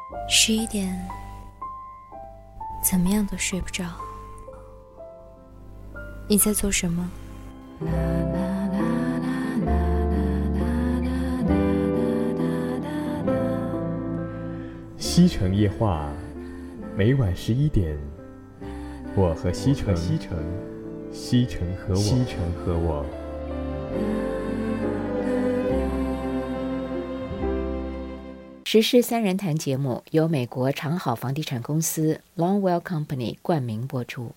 11点，怎么样都睡不着。你在做什么？ 西城夜话，每晚11点，我和西城，西城和我。 时事三人谈节目由美国长好房地产公司 Longwell Company 冠名播出。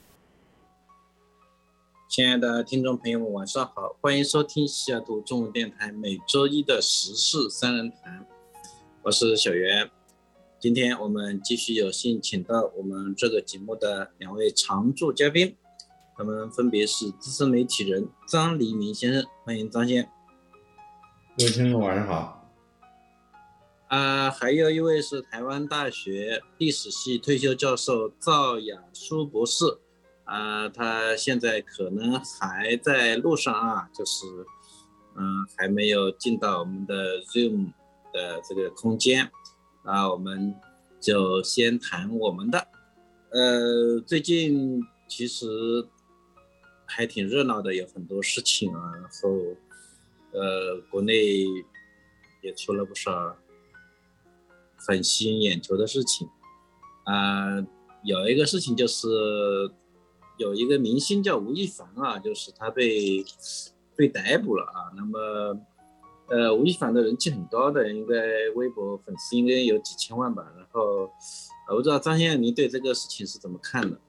亲爱的听众朋友们，晚上好，欢迎收听西雅图中文电台每周一的时事三人谈，我是小袁。今天我们继续有幸请到我们这个节目的两位常驻嘉宾，他们分别是资深媒体人张黎明先生，欢迎张先。 各位听众晚上好。 还有一位是台湾大学历史系退休教授赵雅舒博士，他现在可能还在路上就是还没有进到我们的 Zoom 的这个空间，我们就先谈我们的。最近其实还挺热闹的，有很多事情然后国内也出了不少很吸引眼球的事情。有一个事情就是有一个明星叫吴亦凡就是他被逮捕了那么吴亦凡的人气很高的，应该微博粉丝应该有几千万吧。然后我不知道张先生您对这个事情是怎么看的？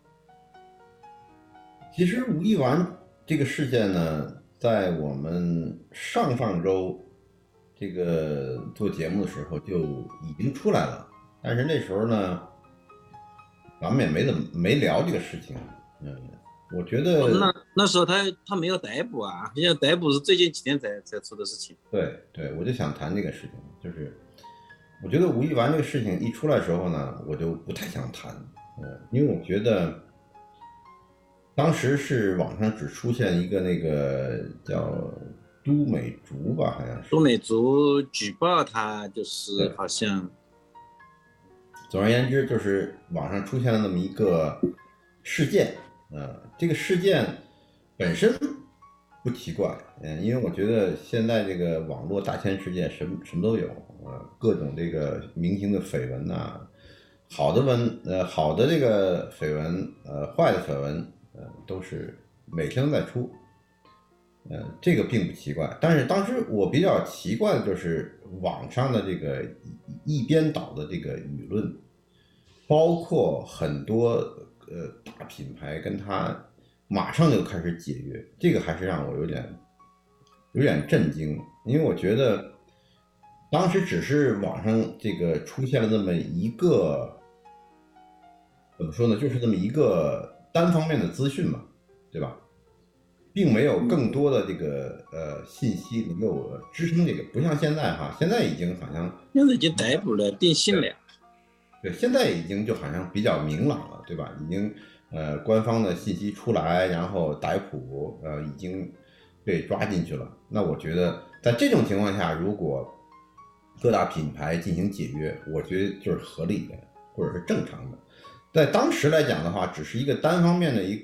其实吴亦凡这个事件呢，在我们上周这个做节目的时候就已经出来了，但是那时候呢，咱们也没聊这个事情。我觉得那时候他没有逮捕现在逮捕是最近几天才出的事情。 对，我就想谈这个事情，就是我觉得吴亦凡这个事情一出来的时候呢，我就不太想谈，因为我觉得当时是网上只出现一个那个叫都美竹吧，好像是都美竹举报他，就是好像总而言之就是网上出现了那么一个事件。这个事件本身不奇怪，因为我觉得现在这个网络大千世界什么都有，各种这个明星的绯闻好的这个绯闻，坏的绯闻，都是每天都在出，这个并不奇怪。但是当时我比较奇怪的就是网上的这个一边倒的这个舆论，包括很多大品牌跟他马上就开始解约，这个还是让我有点震惊。因为我觉得当时只是网上这个出现了那么一个，怎么说呢，就是这么一个单方面的资讯嘛，对吧？并没有更多的这个信息能够支撑这个，不像现在现在已经好像现在已经逮捕了，定性了。 对，现在已经就好像比较明朗了，对吧？已经官方的信息出来，然后逮捕已经被抓进去了。那我觉得在这种情况下，如果各大品牌进行解约，我觉得就是合理的，或者是正常的。在当时来讲的话，只是一个单方面的一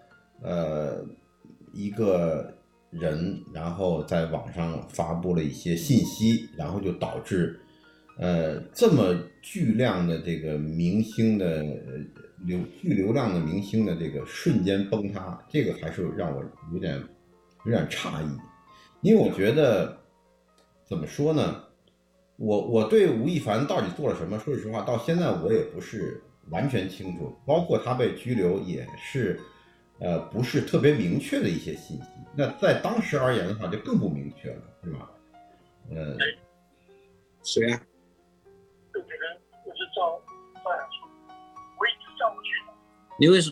个人，然后在网上发布了一些信息，然后就导致这么巨量的这个明星的巨流量的明星的这个瞬间崩塌，这个还是让我有点诧异。因为我觉得怎么说呢，我对吴亦凡到底做了什么，说实话到现在我也不是完全清楚，包括他被拘留也是不是特别明确的一些信息。那在当时而言的话就更不明确了，对吧？ 谁啊？ 这个人就是赵雅舒，我一直上不去的。 你为什么？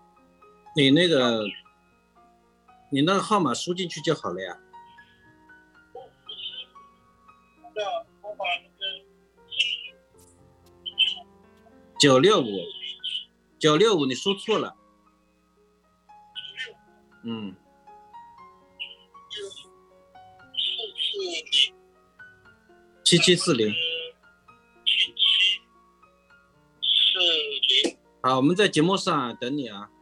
你那个号码输进去就好了呀。 我把那个 965，你输错了。7740。 好，我们在节目上等你啊。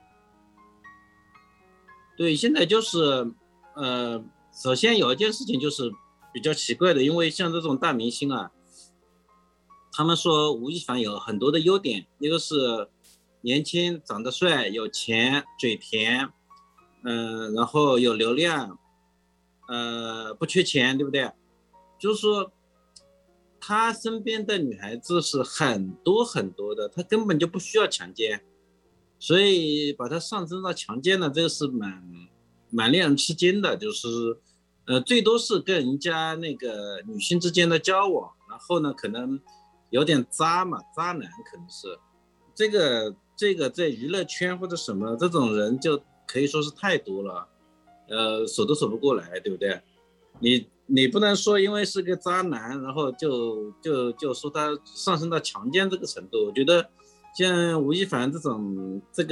对，现在就是首先有一件事情就是比较奇怪的，因为像这种大明星啊，他们说吴亦凡有很多的优点，一个是年轻、长得帅、有钱、嘴甜，然后有流量，不缺钱，对不对？就是说，他身边的女孩子是很多很多的，他根本就不需要强奸，所以把他上升到强奸呢，这个是蛮令人吃惊的，就是最多是跟人家那个女性之间的交往，然后呢，可能有点渣嘛，渣男可能是这个在娱乐圈或者什么这种人就可以说是太多了，数都数不过来，对不对？你不能说因为是个渣男，然后就说他上升到强奸这个程度。我觉得像吴亦凡这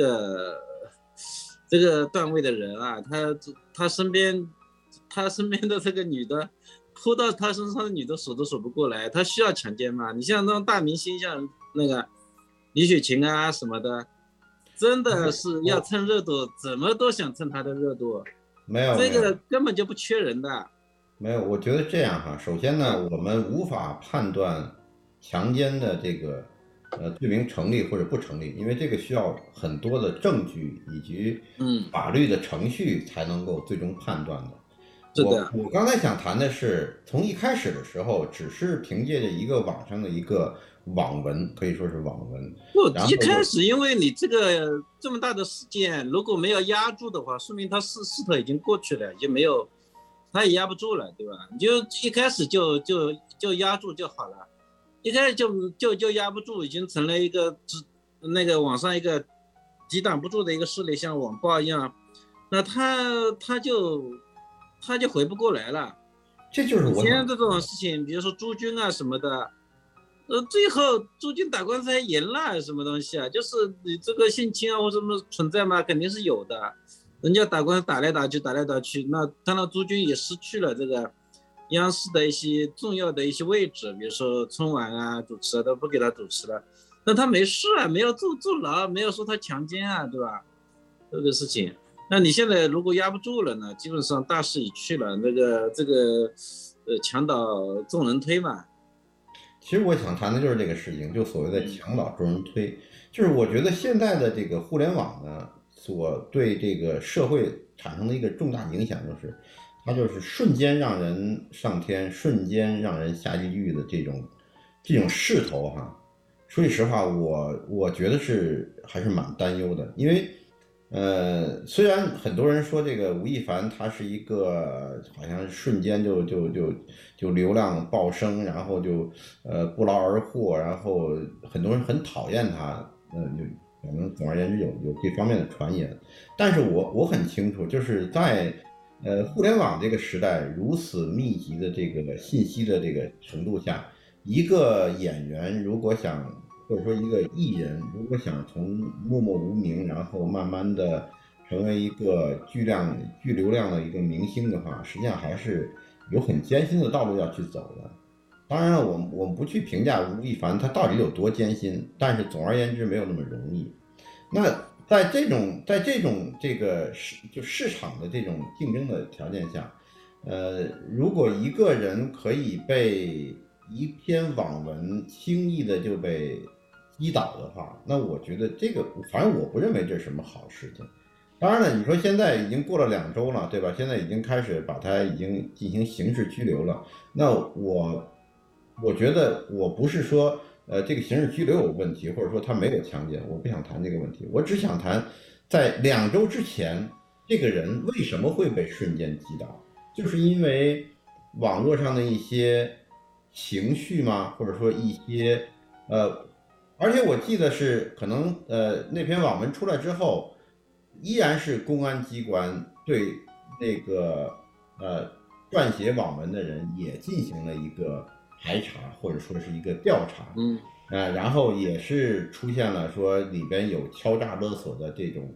个段位的人啊，他身边的这个女的扑到他身上的女的数都数不过来，他需要强奸吗？你像那种大明星，像那个李雪琴啊什么的，真的是要蹭热度，怎么都想蹭他的热度。 没有， 这个根本就不缺人的。 没有，我觉得这样哈。首先呢，我们无法判断强奸的这个罪名成立或者不成立，因为这个需要很多的证据以及法律的程序才能够最终判断的。 是的， 我刚才想谈的是，从一开始的时候，只是凭借着一个网上的一个网文，可以说是网文。 不，一开始因为你这么大的事件，如果没有压住的话，说明他势头已经过去了，已经没有，他也压不住了，对吧？你就一开始就压住就好了，一开始就压不住，已经成了一个那个网上一个抵挡不住的一个势力，像网暴一样，那他就回不过来了。 这就是我像这种事情，比如说朱军啊什么的，最后朱军打官司还赢了，什么东西啊？就是你这个性侵啊或什么存在吗？肯定是有的。人家打官司打来打去，那当然朱军也失去了这个央视的一些重要的一些位置，比如说春晚啊主持都不给他主持了，那他没事啊，没有坐牢，没有说他强奸啊，对吧？这个事情。那你现在如果压不住了呢？基本上大势已去了，这个墙倒众人推嘛。 其实我想谈的就是这个事情，就所谓的墙倒众人推，就是我觉得现在的这个互联网呢，所对这个社会产生的一个重大影响，就是它就是瞬间让人上天，瞬间让人下地狱的这种势头哈。说句实话，我觉得还是蛮担忧的，因为虽然很多人说这个吴亦凡他是一个好像瞬间就流量暴升，然后就不劳而获，然后很多人很讨厌他，就可能总而言之有这方面的传言。但是我很清楚，就是在互联网这个时代如此密集的这个信息的这个程度下，一个演员如果想，或者说一个艺人如果想从默默无名，然后慢慢的成为一个巨流量的一个明星的话，实际上还是有很艰辛的道路要去走的。当然了，我们不去评价吴亦凡他到底有多艰辛，但是总而言之没有那么容易。那在这种这个市场的这种竞争的条件下，如果一个人可以被一篇网文轻易的就被击倒的话，那我觉得这个反正我不认为这是什么好事情。当然了，你说现在已经过了2周了，对吧？现在已经开始把他已经进行刑事拘留了。那我觉得我不是说这个刑事拘留有问题，或者说他没有强奸，我不想谈这个问题。我只想谈在2周之前，这个人为什么会被瞬间击倒，就是因为网络上的一些情绪吗？或者说一些而且我记得是可能那篇网文出来之后，依然是公安机关对那个撰写网文的人也进行了一个排查，或者说是一个调查，然后也是出现了说里边有敲诈勒索的这种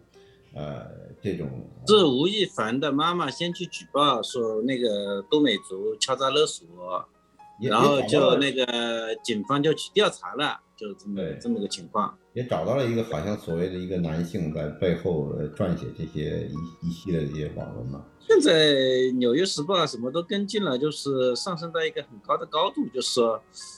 是吴亦凡的妈妈先去举报说那个都美竹敲诈勒索， 然后就那个警方就去调查了，就这么个情况。 也找到了一个好像所谓的一个男性在背后撰写这些一系列的这些网文嘛。 现在《纽约时报》什么都跟进了，就是上升到一个很高的高度，就是说，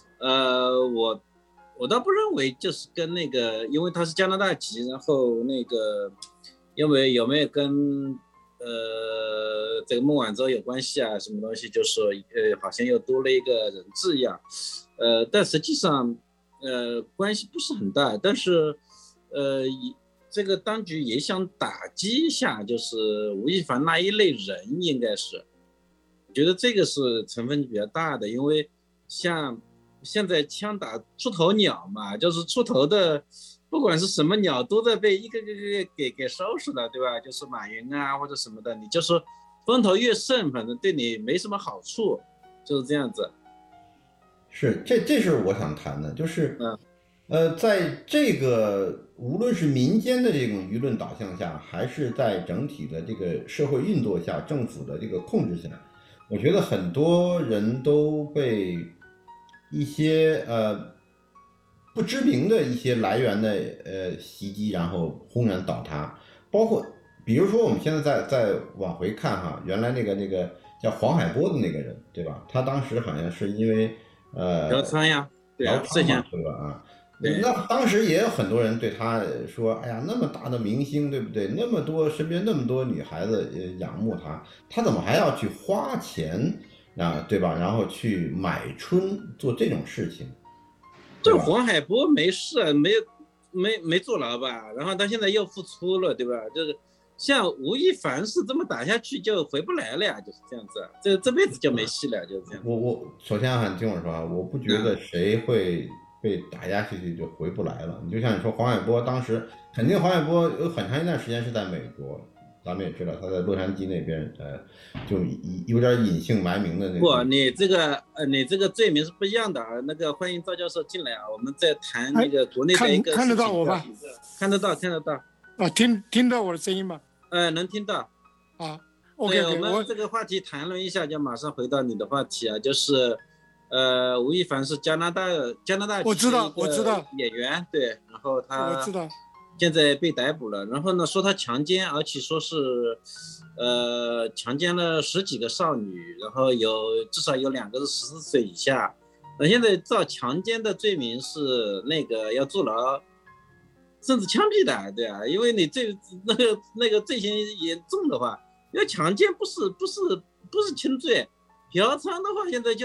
我倒不认为就是跟那个，因为他是加拿大籍，然后那个，因为有没有跟这个孟晚舟有关系啊，什么东西，就是说好像又多了一个人质一样，但实际上关系不是很大，但是这个当局也想打击一下，就是吴亦凡那一类人，应该是，我觉得这个是成分比较大的，因为像现在枪打出头鸟嘛，就是出头的，不管是什么鸟，都在被一个个给收拾了，对吧？就是马云啊或者什么的，你就是风头越盛，反正对你没什么好处，就是这样子。 是，这是我想谈的，就是在这个无论是民间的这种舆论导向下，还是在整体的这个社会运作下，政府的这个控制下，我觉得很多人都被一些不知名的一些来源的袭击，然后轰然倒塌。包括比如说我们现在再往回看哈，原来那个叫黄海波的那个人，对吧？他当时好像是因为嫖娼呀，对啊， 对吧？啊，那当时也有很多人对他说，哎呀，那么大的明星，对不对？那么多身边那么多女孩子仰慕他怎么还要去花钱啊，对吧？然后去买春做这种事情。 这黄海波没事，没坐牢吧？然后他现在又复出了，对吧？就是像吴亦凡是这么打下去就回不来了呀，就是这样子，这辈子就没戏了，就是这样。 我首先你听我说啊，我不觉得谁会被打压下去就回不来了。你就像你说黄海波，当时肯定黄海波有很长一段时间是在美国。咱们也知道他在洛杉矶那边，就有点隐姓埋名的那种。 不，你这个罪名是不一样的啊。那个欢迎赵教授进来啊，我们再谈那个国内的一个看得到我吧？ 看得到。 啊，听到我的声音吗？ 能听到。 啊 ，OK， 我们这个话题谈论一下，就马上回到你的话题啊，就是吴亦凡是加拿大我知道演员，对，然后他我知道。 现在被逮捕了，然后呢说他强奸，而且说是强奸了10几个少女，然后至少有2个是14岁以下。现在照强奸的罪名是那个要坐牢，甚至枪毙的，对啊，因为你那个罪行严重的话，因为强奸不是轻罪，嫖娼的话现在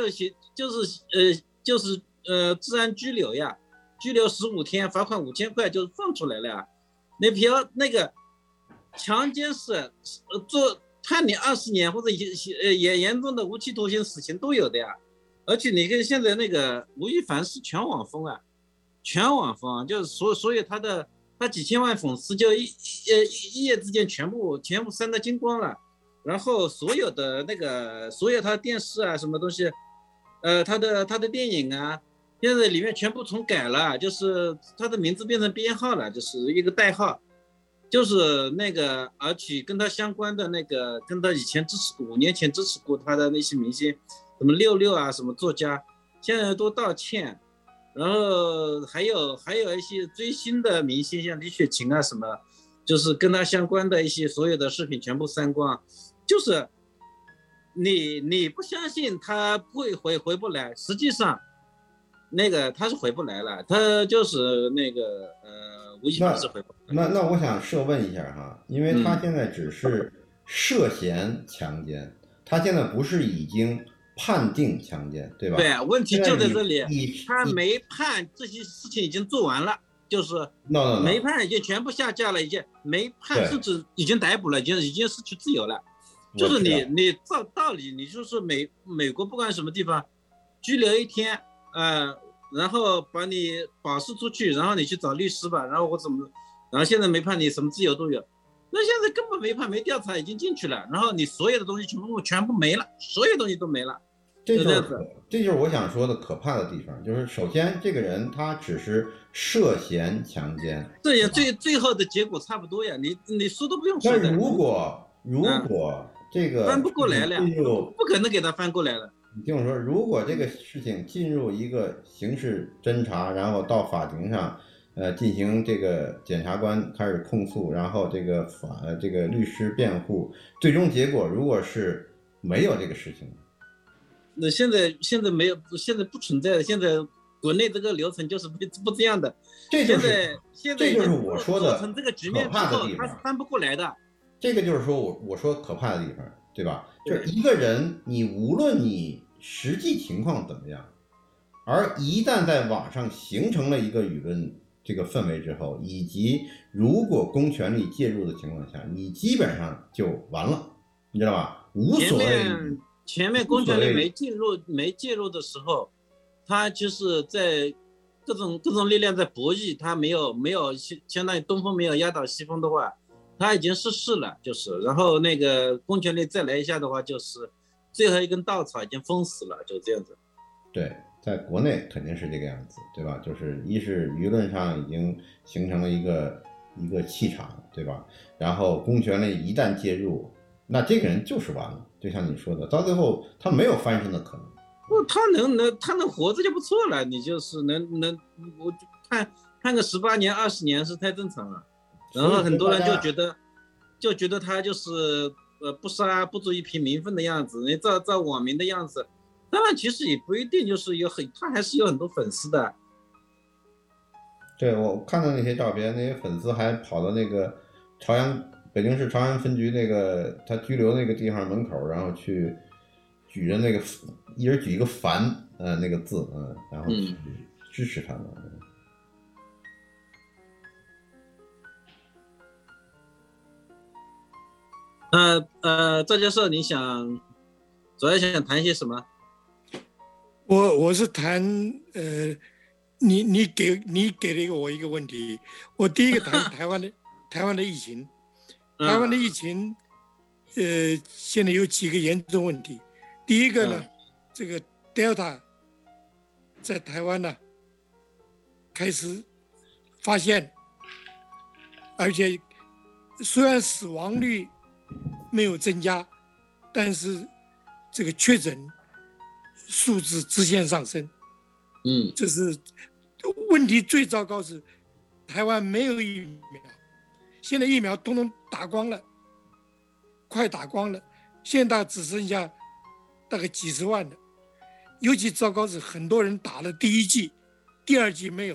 就是治安拘留呀。拘留15天，罚款5000块就放出来了呀。那个强奸是判你20年或者也严重的无期徒刑、死刑都有的呀。而且你看现在那个吴亦凡是全网疯啊，就是所以他几千万粉丝就一夜之间全部删得精光了。然后所有他电视啊什么东西，他的电影啊。现在里面全部重改了，就是他的名字变成编号了，就是一个代号，就是那个而且跟他相关的那个，跟他以前5年前支持过他的那些明星，什么66啊，什么作家，现在都道歉，然后还有一些追星的明星，像李雪琴啊什么，就是跟他相关的一些所有的视频全部删光，就是你不相信他会回不来，实际上。那个他是回不来了，他就是那个吴亦凡是回不来。 那我想设问一下哈，因为他现在只是涉嫌强奸，他现在不是已经判定强奸，对吧？ 对，问题就在这里，他没判，这些事情已经做完了，就是没判已经全部下架了，已经没判，甚至已经逮捕了，已经失去自由了。就是你照道理，你就是美国不管什么地方拘留1天。然后把你保释出去，然后你去找律师吧，然后然后现在没判你什么自由都有，那现在根本没判没调查已经进去了，然后你所有的东西全部没了，所有东西都没了， 这就是我想说的可怕的地方，就是首先这个人他只是涉嫌强奸， 这也最后的结果差不多呀，你说都不用说的。 那如果这个翻不过来了，不可能给他翻过来了。 你听我说，如果这个事情进入一个刑事侦查，然后到法庭上，进行这个检察官开始控诉，然后这个律师辩护，最终结果如果是没有这个事情， 那现在没有，现在不存在的，现在国内这个流程就是不这样的。 这就是我说的成这个局面之后，他是翻不过来的。 这个就是说我说可怕的地方，对吧？就是一个人，你无论你实际情况怎么样，而一旦在网上形成了一个舆论这个氛围之后，以及如果公权力介入的情况下，你基本上就完了，你知道吧？无所谓。 前面公权力没介入的时候，他就是在各种力量在博弈，他没有相当于东风没有压倒西风的话，他已经失势了，就是，然后那个公权力再来一下的话，就是最后一根稻草已经封死了，就这样子。 对，在国内肯定是这个样子，对吧？就是一是舆论上已经形成了一个气场，对吧？然后公权力一旦介入，那这个人就是完了，就像你说的，到最后他没有翻身的可能。 不，他能活着就不错了，你就是能，我判个18年20年是太正常了。然后很多人就觉得他就是不杀不足以平民愤的样子，你照网民的样子，当然其实也不一定，就是他还是有很多粉丝的。 对，我看到那些照片，那些粉丝还跑到那个北京市朝阳分局那个他拘留那个地方门口，然后去举着那个一人举一个凡那个字然后去支持他们。 赵教授，你主要想谈些什么？ 我是谈你给了我一个问题，我第一个谈台湾的疫情，台湾的疫情现在有几个严重问题。第一个呢，这个 Delta 在台湾呢开始发现，而且虽然死亡率没有增加，但是这个确诊数字直线上升。这是问题。最糟糕是台湾没有疫苗，现在疫苗统统打光了，快打光了，现在只剩下大概几十万的。尤其糟糕是很多人打了第一剂，第二剂没有。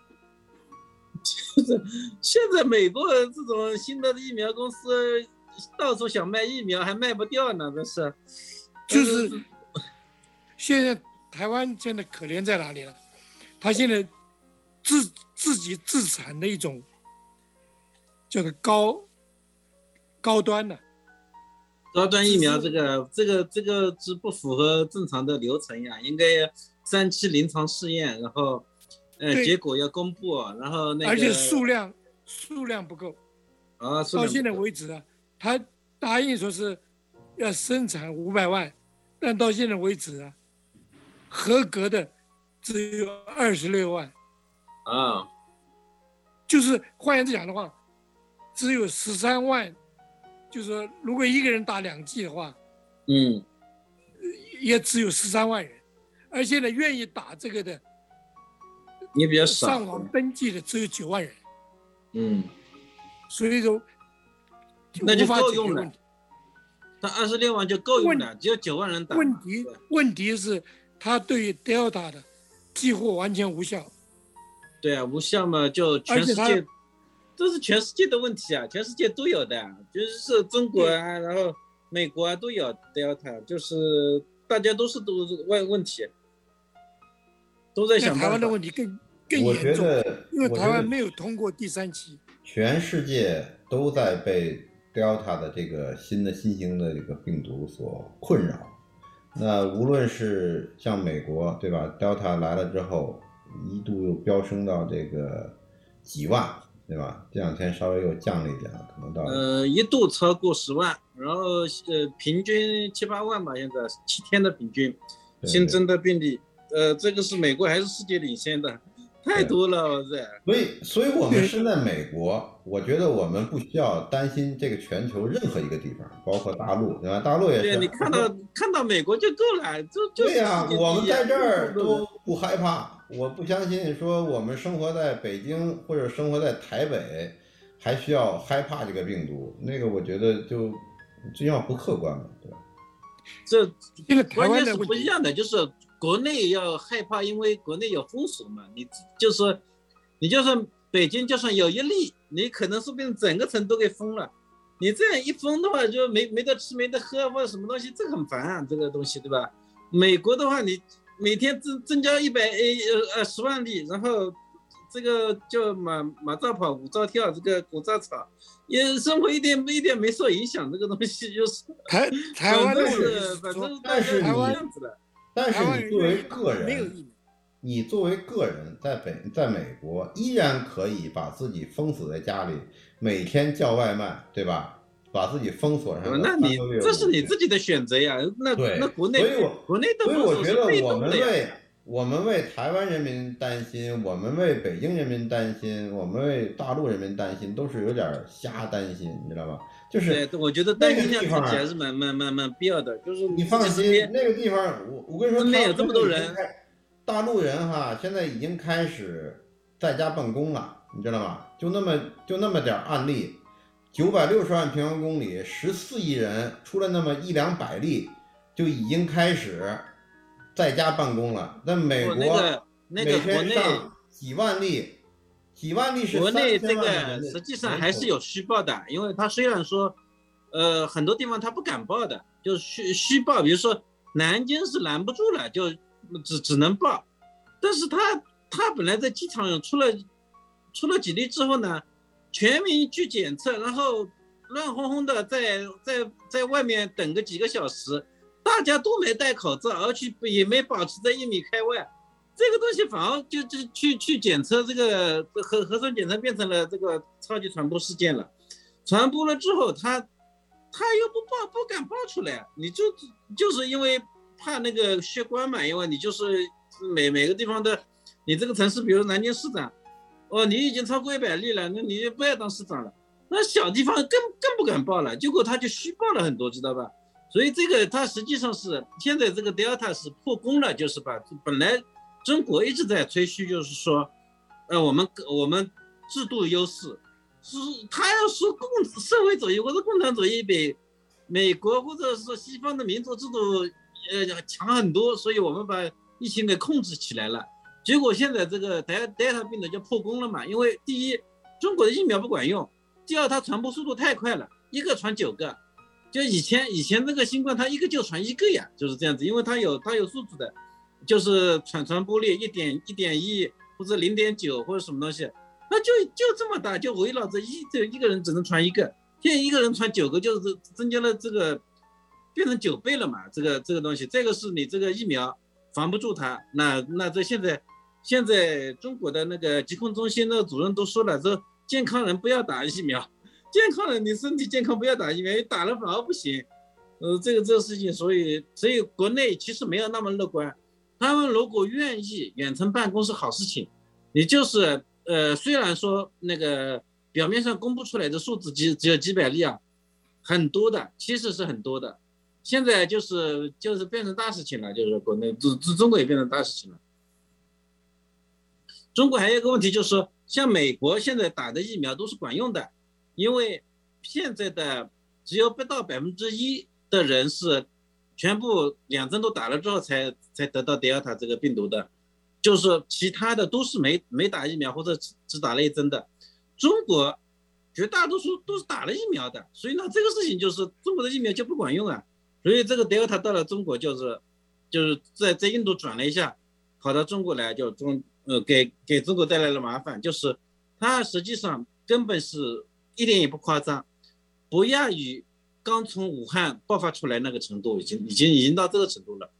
现在美国这种新的疫苗公司到处想卖疫苗，还卖不掉呢，这是。 就是现在台湾现在可怜在哪里了？他现在自己自产的一种这个高端的高端疫苗，这个是不符合正常的流程呀，应该3期临床试验，然后结果要公布，然后那个而且数量不够啊， 到现在为止啊，他答应说是要生产500万，但到现在为止啊，合格的只有26万啊， 就是换言之讲的话，只有13万。就是说，如果一个人打2剂的话，也只有13万人，而现在愿意打这个的， 也比较少， 上网登记的只有9万人，所以说那就够用了。他26万就够用了，只有9万人打。 问题是，他对于 Delta 的几乎完全无效。 对啊，无效嘛，就全世界。这是全世界的问题啊，全世界都有的，就是中国啊，然后美国啊都有 Delta， 就是大家都问题，都在想办法。 台湾的问题更严重，因为台湾没有通过第3期。 全世界都在被 Delta 的这个新型的这个病毒所困扰。那无论是像美国，对吧 ？Delta 来了之后，一度又飙升到这个几万。对吧？这2天稍微又降了一点了，可能到一度超过10万，然后平均7、8万吧，现在7天的平均新增的病例，这个是美国还是世界领先的， 太多了，我这。 所以我们身在美国，我觉得我们不需要担心这个全球任何一个地方，包括大陆，对吧？大陆也是。 对，你看到美国就够了， 对呀，我们在这儿都不害怕。我不相信说我们生活在北京或者生活在台北，还需要害怕这个病毒，那个我觉得就这样不客观嘛，对吧？ 这个台关键是湾的问题不一样的，就是国内要害怕，因为国内有封锁嘛。你就算北京就算有一例，你可能说不定整个城都给封了。你这样一封的话，就没得吃没得喝或者什么东西，这个很烦啊，这个东西对吧？美国的话，你每天增加10万例，然后这个就马照跑，舞照跳，这个鼓照吵，也生活一点没受影响，这个东西就是台湾的反正但是台湾你作为个人，你作为个人在美国依然可以把自己封死在家里，每天叫外卖，对吧？把自己封锁上。 那你这是你自己的选择呀。那国内的所以我觉得我们为台湾人民担心，我们为北京人民担心，我们为大陆人民担心，都是有点瞎担心，你知道吧？就是对，我觉得担心一下自己还是蛮必要的。就是你放心，那个地方，我跟你说， 身边有这么多人， 大陆人哈，现在已经开始在家办公了，你知道吗？就那么点案例，960万平方公里，14亿人，出了那么100-200例，就已经开始在家办公了。在美国，每天上几万例是国内这个人实际上还是有虚报的，因为他虽然说，很多地方他不敢报的，就是虚报，比如说南京是拦不住了，就只能报，但是他本来在机场出了几例之后呢，全民去检测，然后乱哄哄的在外面等个几个小时，大家都没戴口罩，而且也没保持在1米开外，这个东西反而就去检测这个核酸检测变成了这个超级传播事件了。传播了之后，他又不敢报出来，你就是因为怕那个血管嘛，因为你就是每个地方的，你这个城市，比如南京市长，你已经超过100例了，那你不要当市长了。那小地方更不敢报了，结果他就虚报了很多，知道吧？所以这个他实际上是现在这个 Delta 是破功了，就是把本来中国一直在吹嘘，就是说，我们制度优势，是他要说社会主义或者共产主义比美国或者是说西方的民主制度强很多，所以我们把疫情给控制起来了。结果现在这个 Delta 病毒就破功了嘛，因为第一，中国的疫苗不管用，第二，它传播速度太快了，一个传9个。就以前这个新冠，它一个就传1个呀，就是这样子，因为它有数字的，就是传播率1.1或者0.9或者什么东西，那就这么大，就围绕着一个人只能传1个，现在一个人传9个，就是增加了这个变成9倍了嘛，这个东西，这个是你这个疫苗防不住它，那这现在中国的那个疾控中心的主任都说了，说健康人不要打疫苗。健康人，你身体健康不要打疫苗，打了反而不行。这个事情，所以国内其实没有那么乐观。他们如果愿意远程办公是好事情，你就是虽然说那个表面上公布出来的数字只有几百例啊，很多的，其实是很多的。现在就是变成大事情了，就是国内中国也变成大事情了。中国还有一个问题就是说，像美国现在打的疫苗都是管用的。因为现在的只有不到1%的人是全部2针都打了之后才得到 Delta 这个病毒的，就是其他的都是没打疫苗或者只打了1针的。中国绝大多数都是打了疫苗的，所以呢这个事情就是中国的疫苗就不管用啊，所以这个 Delta 到了中国就是在印度转了一下，跑到中国来就给中国带来了麻烦，就是它实际上根本是一点也不夸张，不亚于刚从武汉爆发出来那个程度，已经到这个程度了。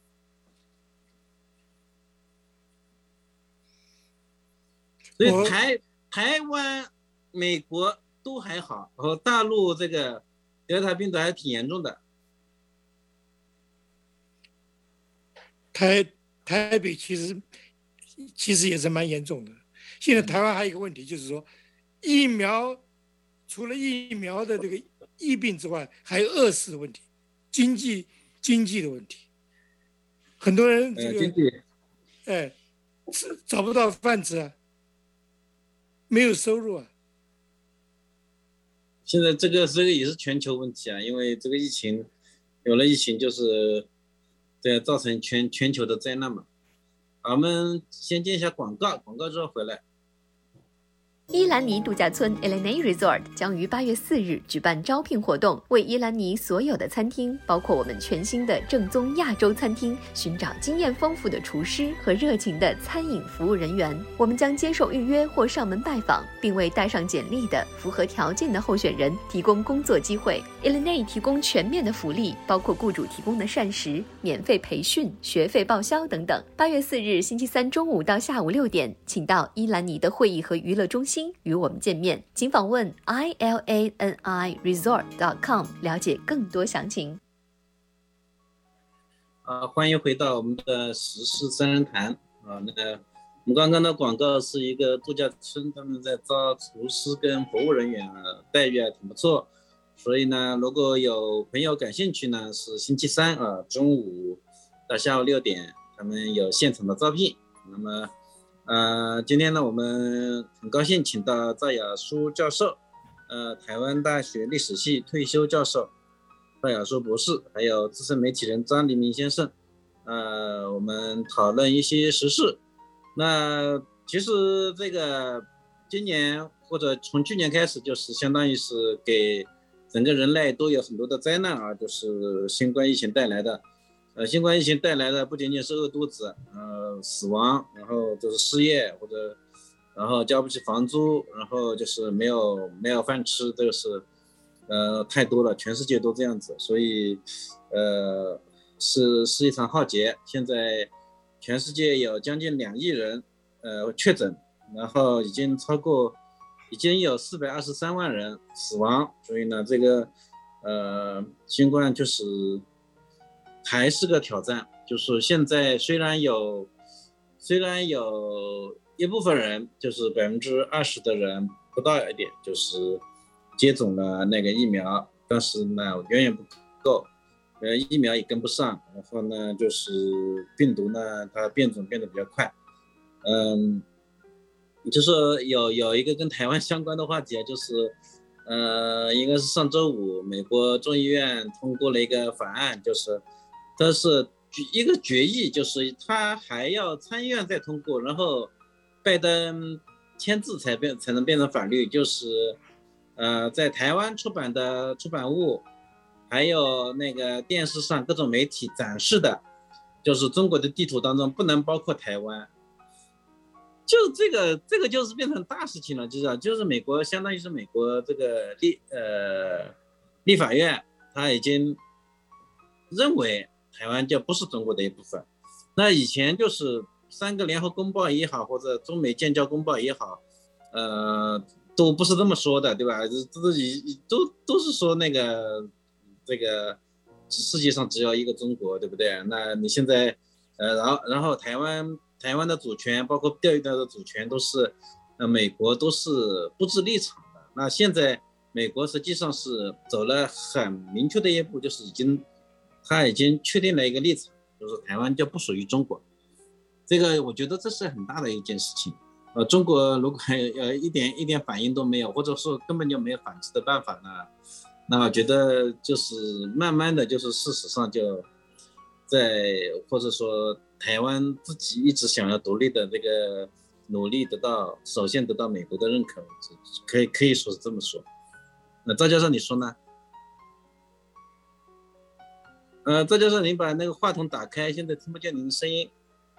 所以台湾、美国都还好，和大陆这个德尔塔病毒还挺严重的。 台北其实其实也是蛮严重的。现在台湾还有一个问题，就是说疫苗除了疫苗的这个疫病之外，还有饿死的问题，经济的问题，很多人这个找不到饭吃啊，没有收入啊。 现在这个也是全球问题啊，因为这个疫情，有了疫情就是造成全球的灾难嘛。好，我们先接一下广告，广告之后回来。 伊兰尼度假村 Eleni Resort 将于8月4日举办招聘活动，为伊兰尼所有的餐厅，包括我们全新的正宗亚洲餐厅，寻找经验丰富的厨师和热情的餐饮服务人员。我们将接受预约或上门拜访，并为带上简历的符合条件的候选人提供工作机会。Eleni 提供全面的福利，包括雇主提供的膳食、免费培训、学费报销等等。8月4日星期三中午到下午6点，请到伊兰尼的会议和娱乐中心与我们见面，请访问 ilaniresort.com 了解更多详情。 欢迎回到我们的时事三人谈啊。那我们刚刚的广告是一个度假村，他们在招厨师跟服务人员啊，待遇还挺不错。所以呢，如果有朋友感兴趣呢，是星期三啊中午到下午6点，他们有现场的招聘。那么今天呢，我们很高兴请到赵雅舒教授，台湾大学历史系退休教授赵雅舒博士，还有资深媒体人张黎明先生，我们讨论一些时事。那其实这个今年或者从去年开始，就是相当于是给整个人类都有很多的灾难啊，就是新冠疫情带来的。新冠疫情带来的不仅仅是饿肚子，死亡，然后就是失业，或者然后交不起房租，然后就是没有饭吃，这个是太多了，全世界都这样子，所以是一场浩劫。现在全世界有将近2亿人确诊，然后已经有423万人死亡，所以呢，这个新冠就是还是个挑战。就是现在虽然有一部分人，就是20%的人不到一点，就是接种了那个疫苗，但是呢远远不够，疫苗也跟不上，然后呢就是病毒呢它变种变得比较快。就是有一个跟台湾相关的话题，就是应该是上周五美国众议院通过了一个法案，就是它是一个决议，就是他还要参议院再通过，然后拜登签字才能变成法律。就是在台湾出版的出版物，还有那个电视上各种媒体展示的，就是中国的地图当中不能包括台湾。就这个就是变成大事情了，就是美国相当于是美国这个立法院，他已经认为台湾就不是中国的一部分。那以前就是3个联合公报也好，或者中美建交公报也好，都不是这么说的，对吧？都是说那个这个世界上只有一个中国，对不对？那你现在然后台湾的主权，包括钓鱼岛的主权，都是美国都是不置立场的。那现在美国实际上是走了很明确的一步，就是他已经确定了一个立场，就是台湾就不属于中国。这个我觉得这是很大的一件事情。中国如果一点反应都没有，或者说根本就没有反制的办法呢，那我觉得就是慢慢的就是事实上就或者说台湾自己一直想要独立的这个努力首先得到美国的认可，可以说是这么说。那赵教授你说呢？赵教授您把那个话筒打开，现在听不见您的声音。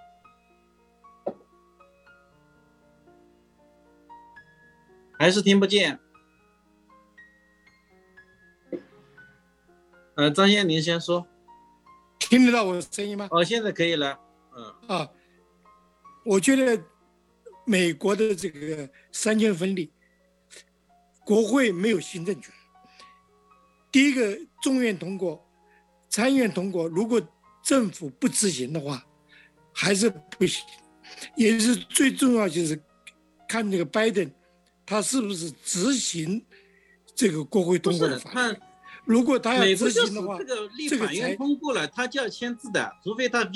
还是听不见。张先生您先说。 听得到我的声音吗？ 现在可以了。 我觉得美国的这个三权分立，国会没有行政权。第一个众院通过，参院通过，如果政府不执行的话，还是不行。 也是最重要就是看这个拜登他是不是执行这个国会通过的法律。如果他要执行的话， 这个立法院通过了，他就要签字的，除非他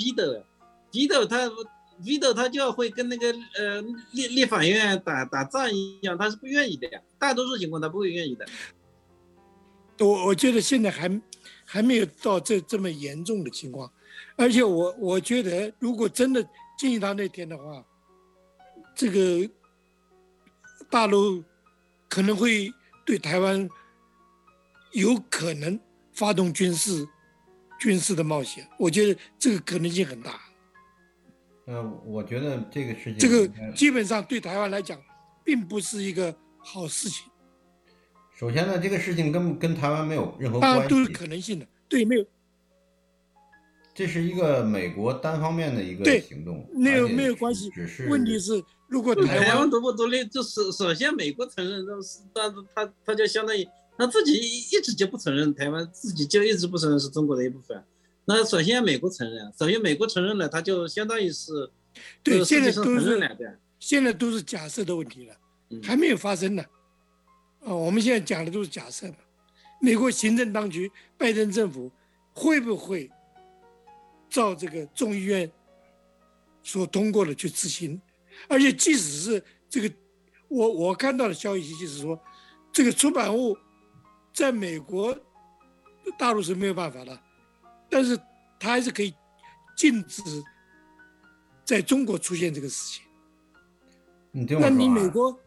veto 他就要会跟那个立法院打仗一样，他是不愿意的呀。大多数情况他不会愿意的。 我觉得现在还没有到这么严重的情况，而且我觉得如果真的进行到那天的话，这个大陆可能会对台湾有可能发动军事的冒险，我觉得这个可能性很大。 我觉得这个事情， 这个基本上对台湾来讲，并不是一个好事情。 首先呢，这个事情跟台湾没有任何关系， 当然都是可能性的，对，没有。 这是一个美国单方面的一个行动， 没有关系。 只是问题是，如果台湾独不独立，就是首先美国承认，但是他就相当于他自己一直就不承认台湾，自己就一直不承认是中国的一部分。那首先美国承认，美国承认了，他就相当于是对，现在都是假设的问题了，还没有发生呢。我们现在讲的都是假设嘛。美国行政当局拜登政府会不会照这个众议院所通过的去执行？而且即使是这个，我看到的消息就是说，这个出版物在美国大陆是没有办法的，但是它还是可以禁止在中国出现这个事情。那你美国，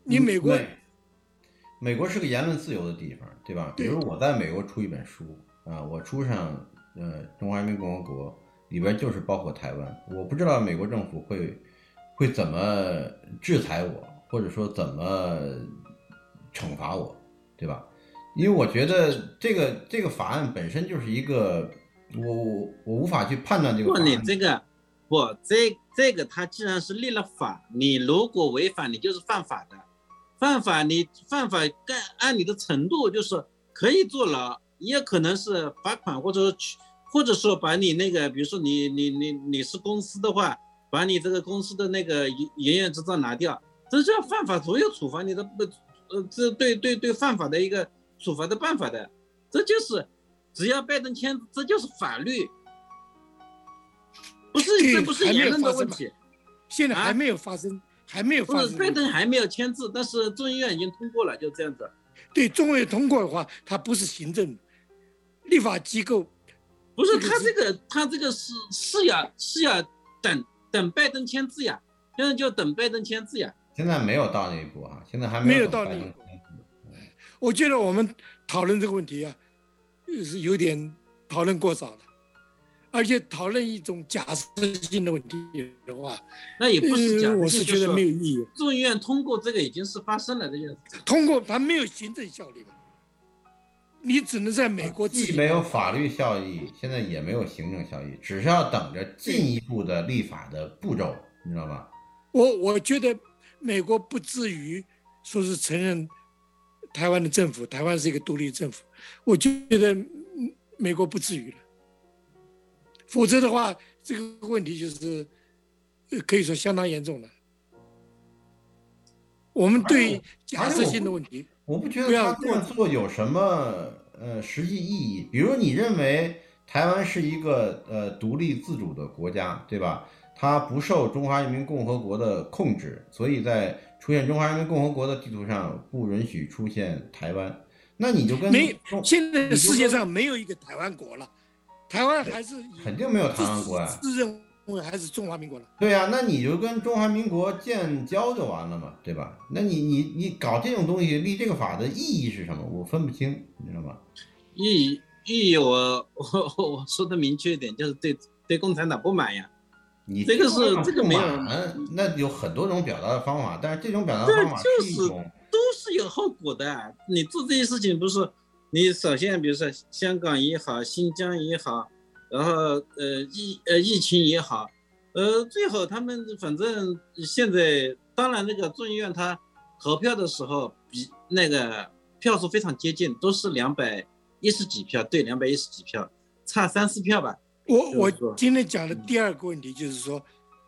美国是个言论自由的地方，对吧？比如我在美国出一本书我出上中华人民共和国里边就是包括台湾，我不知道美国政府会怎么制裁我，或者说怎么惩罚我，对吧？因为我觉得这个法案本身就是一个我无法去判断这个法案。 这个他既然是立了法，你如果违反，你就是犯法的。你犯法按你的程度，就是可以坐牢，也可能是罚款，或者说把你那个，比如说你是公司的话，把你这个公司的那个营业执照拿掉，这叫犯法，所有处罚你的这对犯法的一个处罚的办法的，这就是只要拜登签，这就是法律，这不是言论的问题。 现在还没有发生。 不是拜登还没有签字，但是众议院已经通过了，就这样子。 对，众议院通过的话，它不是行政立法机构， 不是他这个是要等拜登签字呀，现在就等拜登签字呀。 现在没有到那一步现在还没有到那一步。我觉得我们讨论这个问题是有点讨论过早了。而且讨论一种假设性的问题的话， 那也不是假设性， 我是觉得没有意义。 众议院通过这个已经是发生了这件事情， 通过它没有行政效力嘛，你只能在美国既没有法律效力，现在也没有行政效力，只是要等着进一步的立法的步骤，你知道吗？ 我觉得美国不至于说是承认台湾的政府，台湾是一个独立政府，我觉得美国不至于了。否则的话，这个问题就是可以说相当严重了。我们对假设性的问题， 我不觉得他这样做有什么实际意义。比如你认为台湾是一个独立自主的国家，对吧？它不受中华人民共和国的控制，所以在出现中华人民共和国的地图上不允许出现台湾。那你就跟现在世界上没有一个台湾国了。台湾还是肯定没有台湾国呀， 自认为还是中华民国了。 对呀，那你就跟中华民国建交就完了嘛，对吧？那你搞这种东西，立这个法的意义是什么？我分不清，你知道吗？ 意义我说的明确一点，就是对共产党不满呀。 你这个没有， 那有很多种表达的方法，但是这种表达的方法是一种都是有后果的。你做这些事情不是。你首先，比如说香港也好，新疆也好，然后疫情也好，最后他们反正现在，当然那个众议院他投票的时候比那个票数非常接近，都是210几票对210几票，差3-4票吧。 我今天讲的第二个问题就是说，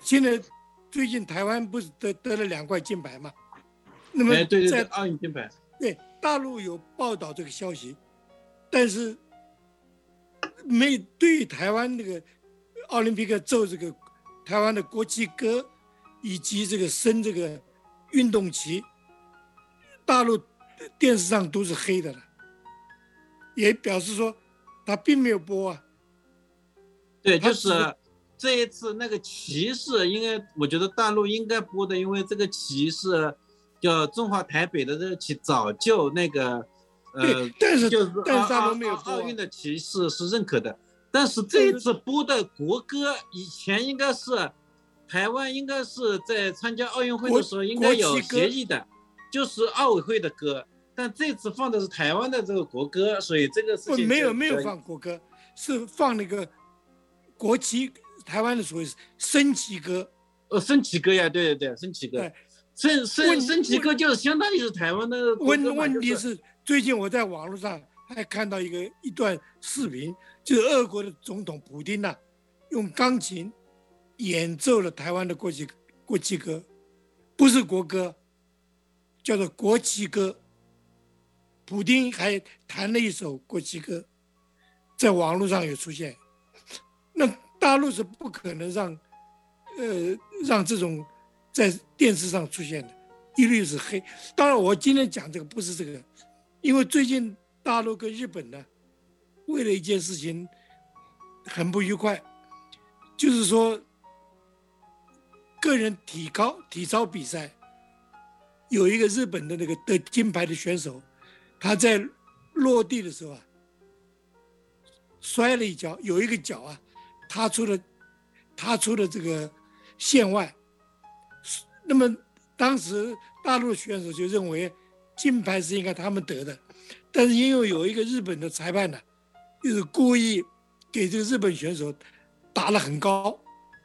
现在最近台湾不是得了2块金牌嘛？那么对在奥运金牌， 对大陆有报道这个消息，但是没对于台湾那个奥林匹克奏这个台湾的国旗歌以及这个升这个运动旗，大陆电视上都是黑的了，也表示说他并没有播啊。 对，就是这一次那个旗是应该，我觉得大陆应该播的，因为这个旗是叫中华台北的这个旗，早就那个但是就是大陆没有播啊奥运的旗是认可的，但是这一次播的国歌，以前应该是台湾应该是在参加奥运会的时候应该有协议的，就是奥委会的歌，但这次放的是台湾的这个国歌，所以这个事情没有放国歌，是放那个国旗，台湾的所谓升旗歌。 升旗歌呀，对，升旗歌，升旗歌就是相当于是台湾的国歌嘛。 问题是最近我在网络上还看到一段视频，就是俄国的总统普丁呐，用钢琴演奏了台湾的国旗歌，不是国歌，叫做国旗歌。普丁还弹了一首国旗歌，在网络上有出现。那大陆是不可能让这种在电视上出现的，一律是黑。当然，我今天讲这个不是这个，因为最近大陆跟日本呢，为了一件事情很不愉快，就是说个人体操比赛，有一个日本的那个得金牌的选手，他在落地的时候啊，摔了一跤，有一个脚啊踏出了这个线外。那么当时大陆的选手就认为金牌是应该他们得的，但是因为有一个日本的裁判呢，就是故意给这个日本选手打了很高，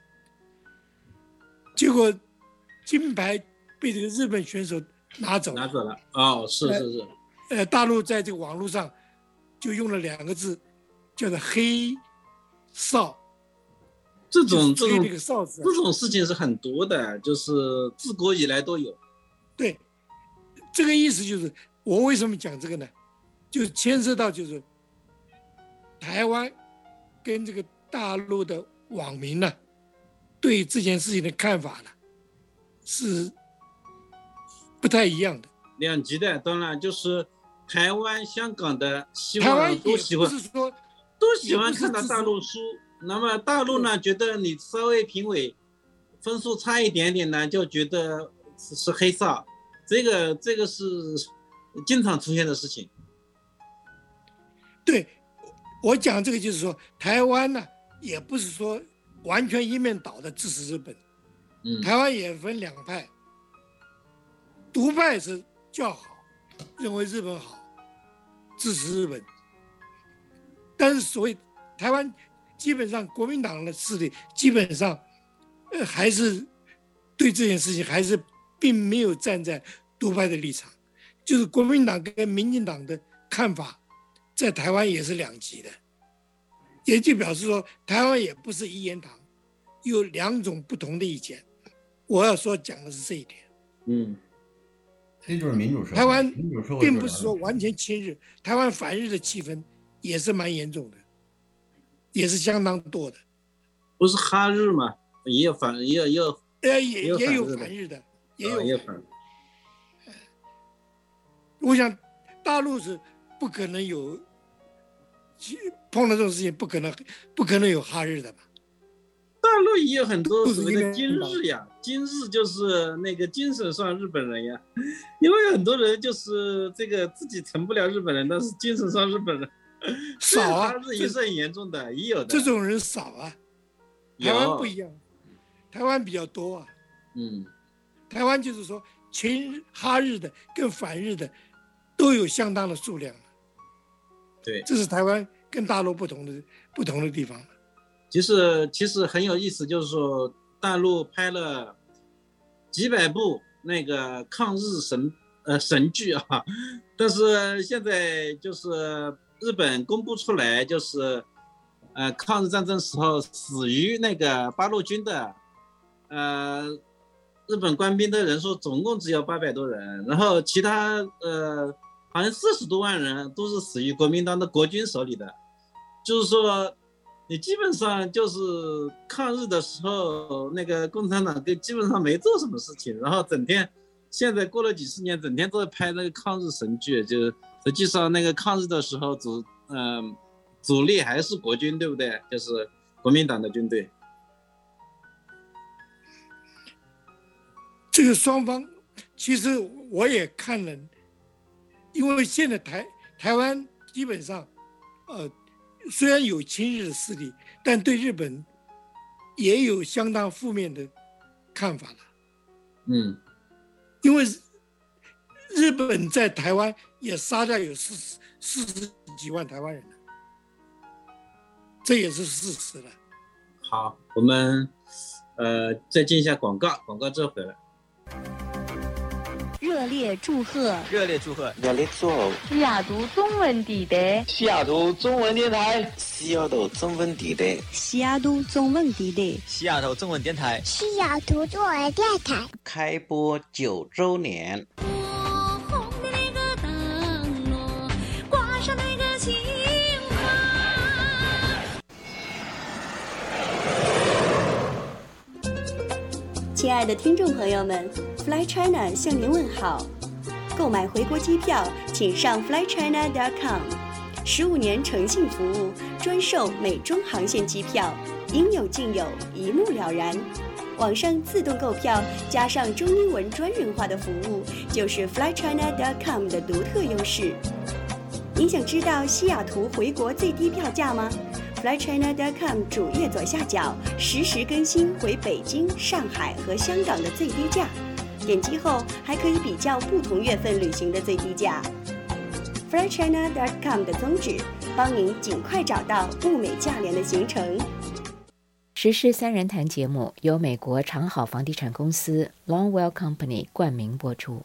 结果金牌被这个日本选手拿走了。 哦，是。 大陆在这个网络上就用了2个字，叫做黑哨。 这种事情是很多的，就是自古以来都有。 对，这个意思就是我为什么讲这个呢？就牵涉到就是台湾跟这个大陆的网民呢，对这件事情的看法呢是不太一样的。 两极的，当然就是台湾、香港的台湾都喜欢看到大陆输。那么大陆呢，觉得你稍微评委分数差一点点呢，就觉得是黑哨，这个是经常出现的事情。 对，我讲这个就是说，台湾呢也不是说完全一面倒的支持日本，台湾也分2派，独派是较好，认为日本好，支持日本，但是所谓台湾。基本上国民党的势力基本上还是对这件事情还是并没有站在独派的立场，就是国民党跟民进党的看法在台湾也是两极的，也就表示说台湾也不是一言堂，有2种不同的意见。我要说讲的是这一点。 这就是民主社会。 台湾并不是说完全亲日，台湾反日的气氛也是蛮严重的，也是相当多的。 不是哈日吗？也有反日的， 也有反日。我想大陆是不可能有碰到这种事情，不可能有哈日的吧？ 大陆也有很多所谓的今日呀，今日就是那个精神上日本人呀，因为很多人就是这个自己成不了日本人，但是精神上日本人。 少啊， 也是很严重的，也有的。 这种人少啊，台湾不一样，台湾比较多啊。台湾就是说亲哈日的跟反日的都有相当的数量。 对， 这是台湾跟大陆不同的地方。 其实很有意思，就是说大陆拍了几百部那个抗日神剧啊，但是现在就是日本公布出来，就是抗日战争时候死于那个八路军的日本官兵的人数总共只有800多人，然后其他好像40多万人都是死于国民党的国军手里的，就是说你基本上就是抗日的时候那个共产党基本上没做什么事情，然后整天现在过了几十年整天都在拍那个抗日神剧，就实际上那个抗日的时候主力还是国军，对不对？就是国民党的军队。 这个双方其实我也看了，因为现在台湾基本上虽然有亲日的势力，但对日本也有相当负面的看法了。因为日本在台湾也杀掉有40几万台湾人了，这也是事实了。 好，我们再进一下广告，广告之后回来。 热烈祝贺！ 热烈祝贺！ 热烈祝贺！ 西雅图中文地带， 西雅图中文电台，西雅图中文地带， 西雅图中文地带， 西雅图中文电台， 西雅图中文电台开播9周年。 亲爱的听众朋友们 ，Fly China 向您问好。购买回国机票，请上 flychina.com。15年诚信服务，专售美中航线机票，应有尽有，一目了然。网上自动购票，加上中英文专人化的服务，就是 flychina.com 的独特优势。您想知道西雅图回国最低票价吗？flychina.com 主页左下角实时更新回北京、上海和香港的最低价，点击后还可以比较不同月份旅行的最低价。flychina.com 的宗旨，帮您尽快找到物美价廉的行程。 时事三人谈节目由美国长好房地产公司 Longwell Company 冠名播出。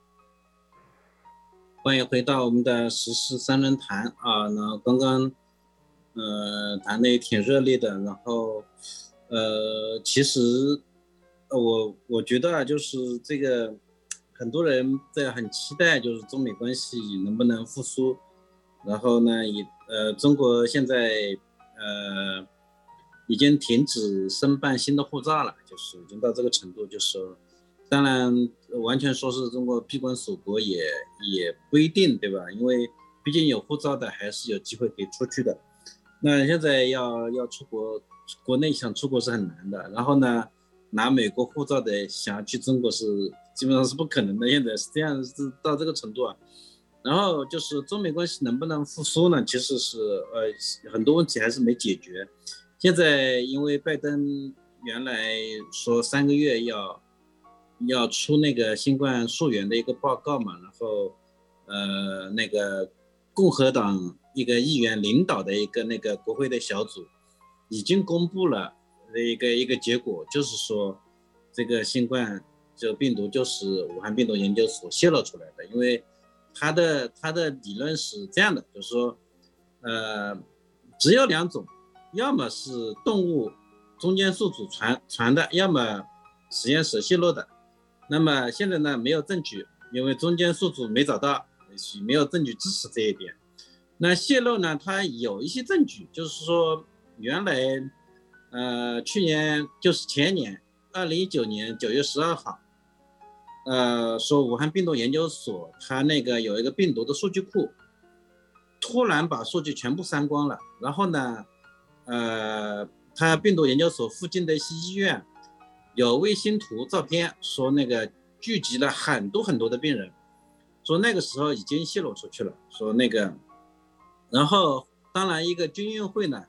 欢迎回到我们的时事三人谈啊，那刚刚谈的也挺热烈的，然后其实我觉得啊，就是这个很多人在很期待，就是中美关系能不能复苏，然后呢中国现在已经停止申办新的护照了，就是已经到这个程度，就是当然完全说是中国闭关锁国也不一定，对吧？因为毕竟有护照的还是有机会可以出去的。那现在要出国，国内想出国是很难的，然后呢拿美国护照的想要去中国是基本上是不可能的，现在是这样，是到这个程度啊。然后就是中美关系能不能复苏呢，其实是很多问题还是没解决。现在因为拜登原来说3个月要出那个新冠溯源的一个报告嘛，然后那个共和党一个议员领导的一个那个国会的小组已经公布了一个结果，就是说这个新冠这个病毒就是武汉病毒研究所泄露出来的。因为他的理论是这样的，就是说只有2种，要么是动物中间宿主传的，要么实验室泄露的。那么现在呢没有证据，因为中间宿主没找到，没有证据支持这一点。那泄露呢，它有一些证据，就是说原来去年就是前年2019年9月12号说武汉病毒研究所它那个有一个病毒的数据库突然把数据全部删光了，然后呢它病毒研究所附近的一些医院有卫星图照片，说那个聚集了很多的病人，说那个时候已经泄露出去了，说那个然后当然一个军运会呢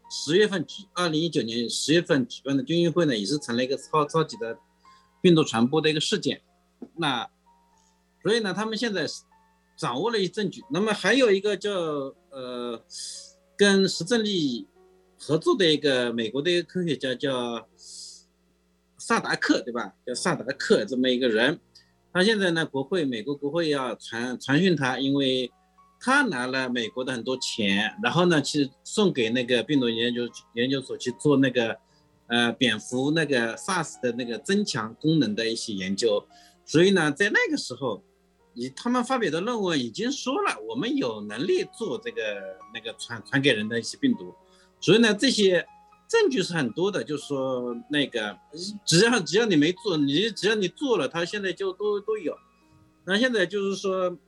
2019年10月份举办的军运会呢，也是成了一个超级的病毒传播的一个事件。那所以呢他们现在掌握了一些证据。那么还有一个叫跟石正丽合作的一个美国的一个科学家叫萨达克，对吧？叫萨达克这么一个人，他现在呢美国国会要传讯他，因为他拿了美国的很多钱，然后呢去送给那个病毒研究所去做那个蝙蝠那个 SARS 的那个增强功能的一些研究。所以呢，在那个时候，他们发表的论文已经说了，我们有能力做这个那个传给人的一些病毒。所以呢，这些证据是很多的，就是说那个只要你没做，只要你做了，它现在就都有。那现在就是说，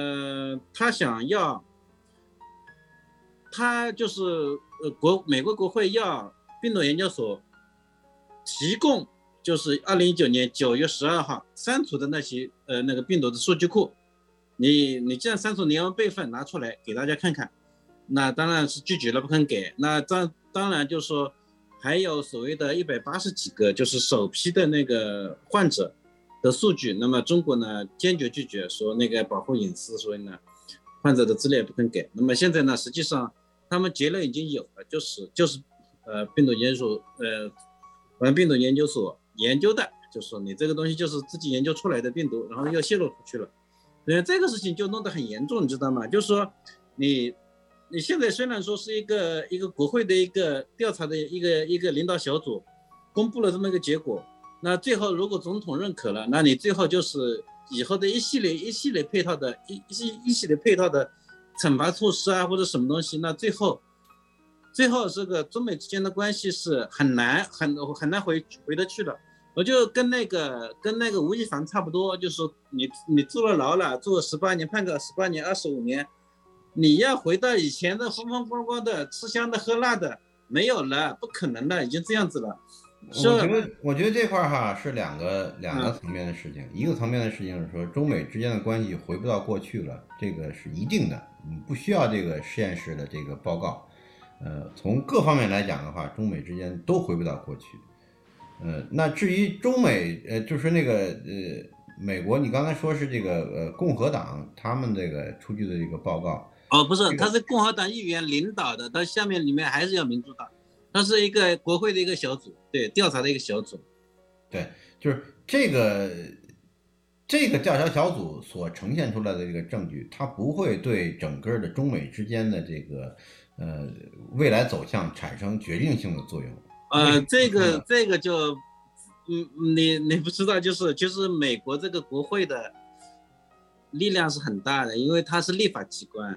他就是美国国会要病毒研究所提供，就是2019年9月12号删除的那些那个病毒的数据库，你既然删除，你要备份拿出来给大家看看。那当然是拒绝了，不肯给。那当然就是说还有所谓的180几个就是首批的那个患者的数据，那么中国呢坚决拒绝，说那个保护隐私，所以呢患者的资料也不肯给。那么现在呢，实际上他们结论已经有了，就是病毒研究所病毒研究所研究的，就是说你这个东西就是自己研究出来的病毒，然后又泄露出去了。这个事情就弄得很严重，你知道吗？就是说你现在虽然说是一个国会的一个调查的一个领导小组公布了这么一个结果，那最后如果总统认可了，那你最后就是以后的一系列配套的一系列配套的惩罚措施啊，或者什么东西，那最后这个中美之间的关系是很难回得去了。我就跟那个吴亦凡差不多，就是说你坐了牢了，坐了18年，判个18年25年，你要回到以前的风风光光的吃香的喝辣的没有了，不可能了，已经这样子了。 我觉得这块哈是两个层面的事情。一个层面的事情是说中美之间的关系回不到过去了，这个是一定的，不需要这个实验室的这个报告。从各方面来讲的话，中美之间都回不到过去。那至于中美就是那个美国，你刚才说是这个共和党他们这个出具的这个报告。 不是，他是共和党议员领导的，他下面里面还是有民主党，他是一个国会的一个小组，对，调查的一个小组。 对，就是这个调查小组所呈现出来的这个证据，它不会对整个的中美之间的这个未来走向产生决定性的作用。 这个就你不知道，就是美国这个国会的力量是很大的，因为它是立法机关，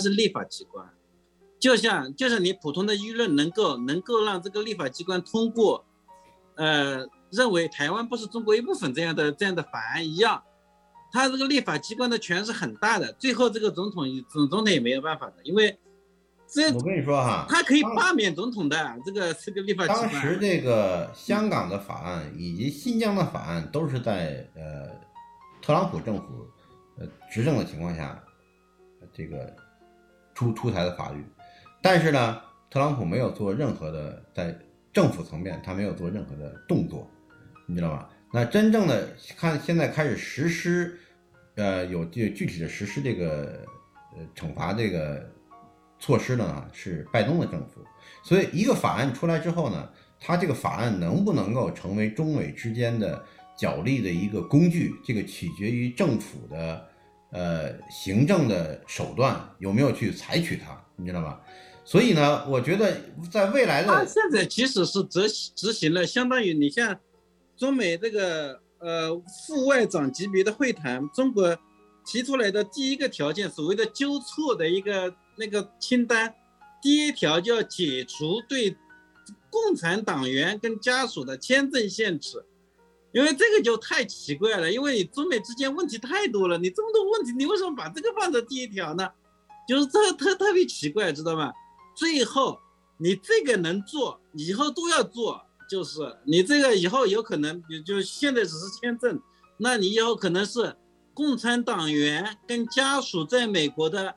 就像你普通的舆论能够让这个立法机关通过认为台湾不是中国一部分这样的法案一样，它这个立法机关的权是很大的，最后这个总统也没有办法的，因为我跟你说哈， 他可以罢免总统的这个立法机关。 当时这个香港的法案以及新疆的法案都是在特朗普政府执政的情况下这个出台的法律，但是呢，特朗普没有做任何的在政府层面他没有做任何的动作，你知道吗？那真正的看现在开始实施有具体的实施这个惩罚这个措施呢是拜登的政府。所以一个法案出来之后呢，它这个法案能不能够成为中美之间的角力的一个工具，这个取决于政府的行政的手段有没有去采取它，你知道吗？所以呢，我觉得在未来的他现在其实是执行了，相当于你像中美这个副外长级别的会谈，中国提出来的第一个条件，所谓的纠错的一个那个清单，第一条就要解除对共产党员跟家属的签证限制。因为这个就太奇怪了，因为中美之间问题太多了，你这么多问题，你为什么把这个放在第一条呢？就是特别奇怪，知道吗？最后你这个能做，以后都要做，就是你这个以后有可能，就现在只是签证，那你以后可能是共产党员跟家属在美国的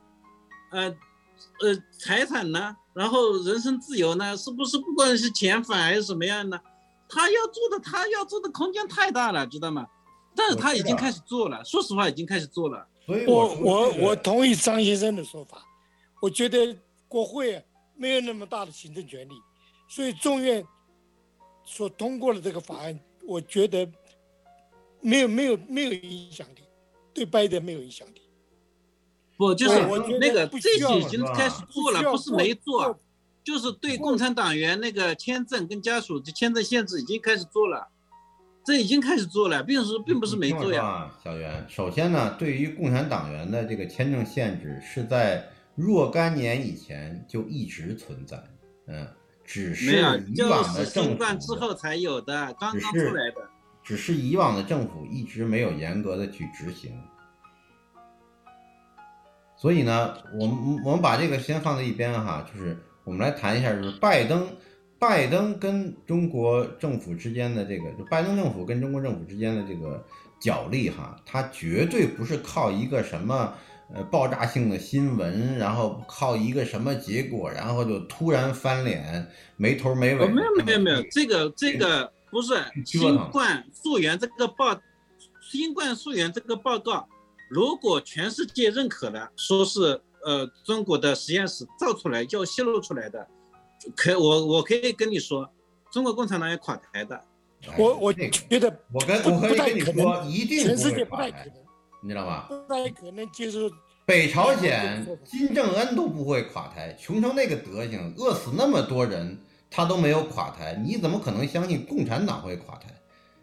财产呢，然后人身自由呢，是不是不管是遣返还是什么样呢？他要做的空间太大了，知道吗？但是他已经开始做了，说实话已经开始做了。 所以我同意张先生的说法，我觉得国会没有那么大的行政权力，所以众院所通过的这个法案，我觉得没有影响力，对拜登没有影响力。 不，就是那个这些已经开始做了，不是没做。 就是对共产党员那个签证跟家属的签证限制已经开始做了，这已经开始做了，并不是没做呀。 小袁，首先呢，对于共产党员的这个签证限制是在若干年以前就一直存在，只是以往的政府新冠之后才有的，刚刚出来的。 只是以往的政府一直没有严格的去执行。所以呢，我们把这个先放在一边哈，就是我们来谈一下，就是拜登跟中国政府之间的这个，就拜登政府跟中国政府之间的这个角力哈，它绝对不是靠一个什么爆炸性的新闻，然后靠一个什么结果，然后就突然翻脸，没头没尾。 没有，这个不是新冠溯源这个报告，如果全世界认可的，说是中国的实验室造出来就泄露出来的，我可以跟你说，中国共产党也垮台的。 我觉得我可以跟你说，一定全世界不太可能， 你知道吧？ 不太可能接受。 北朝鲜金正恩都不会垮台，穷成那个德行，饿死那么多人，他都没有垮台，你怎么可能相信共产党会垮台？